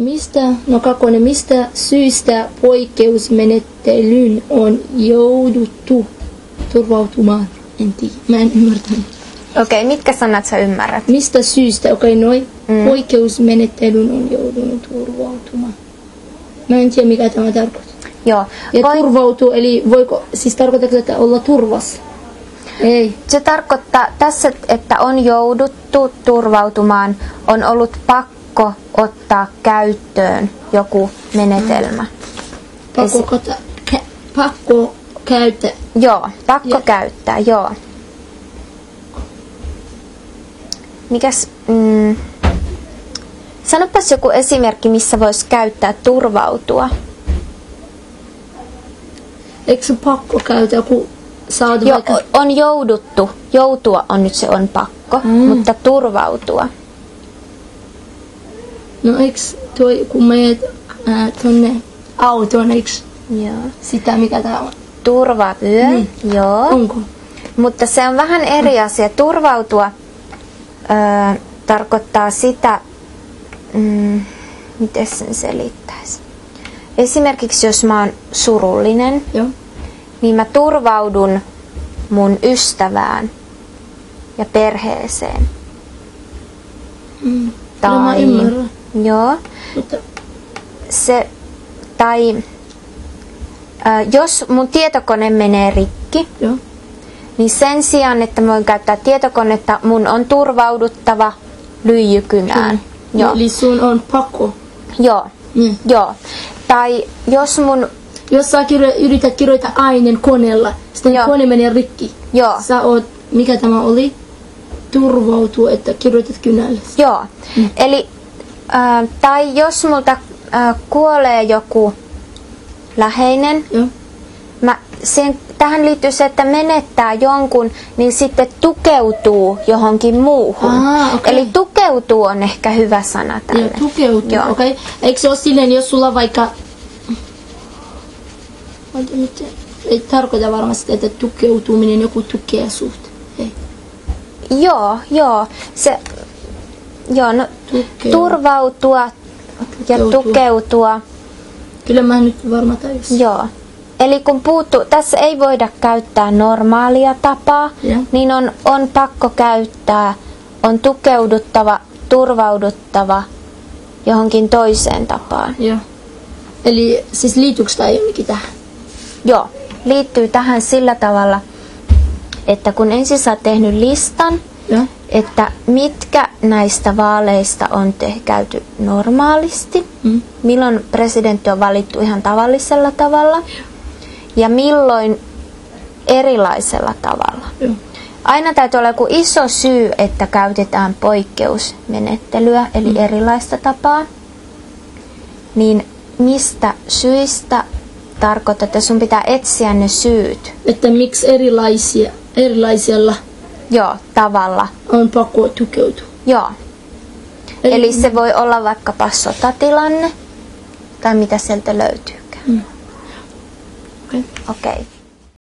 mistä syystä poikkeusmenettelyyn on jouduttu turvautumaan? En tiedä, mä en ymmärtänyt. Okei, mitkä sanat sä ymmärrät? Mistä syystä? Poikkeusmenettelyyn on joudunut turvautumaan. Mä en tiedä, mikä tämä tarkoittaa. Joo. Ja turvautuu, eli siis tarkoittaako, että olla turvassa? Ei. Se tarkoittaa tässä, että on jouduttu turvautumaan, on ollut pakko ottaa käyttöön joku menetelmä. Pakko käyttää. Joo, pakko käyttää, joo. Mikäs, sanopas joku esimerkki, missä voisi käyttää turvautua. Eikö se pakko käyttää, kun saat vaikka... On jouduttu. Joutua on nyt se on pakko, mutta turvautua. No eikö toi, kun menet tonne autoon, eikö sitä mikä tää on? Turvavyö, joo. Onko? Mutta se on vähän eri asia. Turvautua tarkoittaa sitä, miten sen selittäisi. Esimerkiksi jos mä oon surullinen, niin mä turvaudun mun ystävään ja perheeseen. Tai, mä ymmärrän. Joo. Mutta... jos mun tietokone menee rikki, niin sen sijaan, että mä voin käyttää tietokonetta, mun on turvauduttava lyijykynään. Joo. Eli sun on pakko. Joo. Joo. Tai jos sä yrität kirjoittaa aineen koneella, sitten kone menee rikki. Joo. Sä oot, mikä tämä oli? Turvautuu, että kirjoitat kynällä. Joo. Eli, tai jos multa kuolee joku läheinen, tähän liittyy se, että menettää jonkun, niin sitten tukeutuu johonkin muuhun. Eli tukeutuu on ehkä hyvä sana tälle. Joo, tukeutuu, okei. Eikö se ole silleen, jos sulla vaikka... Ei tarkoita varmasti, että tukeutuminen joku tukee sut. Ei. Joo. Turvautua ja tukeutua. Kyllä mä nyt varmaan tajusin. Joo. Eli kun tässä ei voida käyttää normaalia tapaa, niin on pakko käyttää, on tukeuduttava, turvauduttava johonkin toiseen tapaan. Joo. Eli siis liittyykö tämä jonnekin tähän? Joo, liittyy tähän sillä tavalla, että kun ensin sä oot tehnyt listan, että mitkä näistä vaaleista on käyty normaalisti, milloin presidentti on valittu ihan tavallisella tavalla ja milloin erilaisella tavalla. Aina täytyy olla joku iso syy, että käytetään poikkeusmenettelyä, eli erilaista tapaa. Niin mistä syistä tarkoittaa, että sun pitää etsiä ne syyt. Että miksi erilaisella tavalla on pakko tukeutua. Joo. Eli se voi olla vaikkapa sotatilanne tai mitä sieltä löytyykään. Okei. Okei.